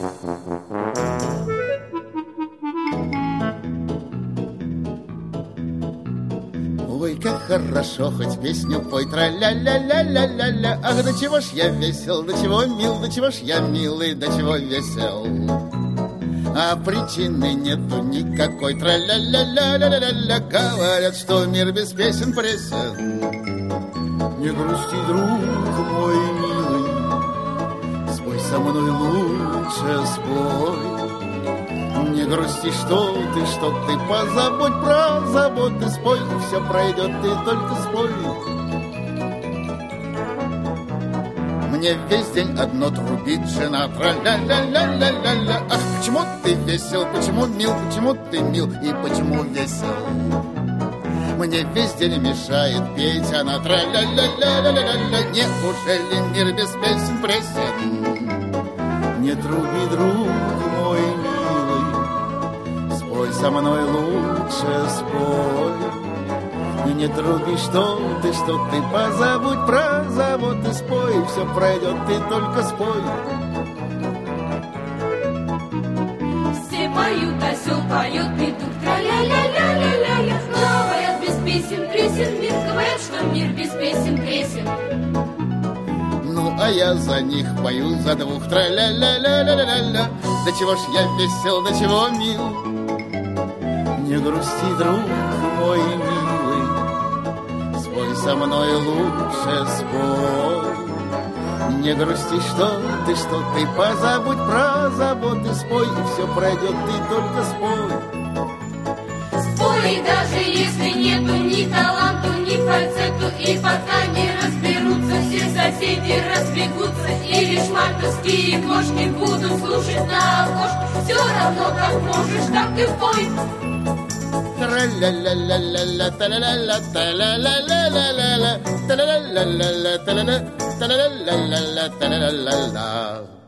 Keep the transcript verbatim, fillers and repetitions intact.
Ой, как хорошо, хоть песню пой, тра-ля-ля-ля-ля-ля-ля. Ах, до чего ж я весел, до чего мил, до чего ж я милый, до чего весел. А причины нету никакой, тра-ля-ля-ля-ля-ля-ля. Говорят, что мир без песен пресен. Не грусти, друг мой милый, спой со мной лучше, спой. Не грусти, что ты, что ты, позабудь про заботы, спой, и все пройдет, ты только спой. Мне весь день одно трубит жена, тра-ля-ля-ля-ля-ля-ля. Ах, почему ты весел, почему мил, почему ты мил и почему весел? Мне весь день мешает петь она, тра-ля-ля-ля-ля-ля-ля. Неужели мир без песен пресен? Не труби, друг мой милый, спой со мной лучше, спой. И не труби, что ты, что ты, позабудь про заботы, спой, и все пройдет, ты только спой. Все поют, осел поет, петух, тра-ля-ля-ля-ля-ля-ля. Говорят, без песен пресен мир, говорят, что мир без песен пресен. Ну, а я за них пою, за двух, тра-ля-ля-ля-ля-ля-ля. До чего ж я весел, до чего мил. Не грусти, друг мой милый, спой со мной лучше, спой. Не грусти, что ты, что ты, позабудь про заботы, спой, и все пройдет, ты только спой. Спой, даже если нету ни таланту, ни фальцету, и пока не разберутся, все соседи разбегутся, и лишь мартовские кошки будут слушать на окошко. Все равно, как можешь, так и пой. Тра-ля-ля-ля-ля-ля, та-ля-ля-ля, та-ля-ля-ля-ля-ля, та-ля-ля-ля-ля, та-ля-ля, та-ля-ля-ля-ля, та-ля-ля-ля-ля.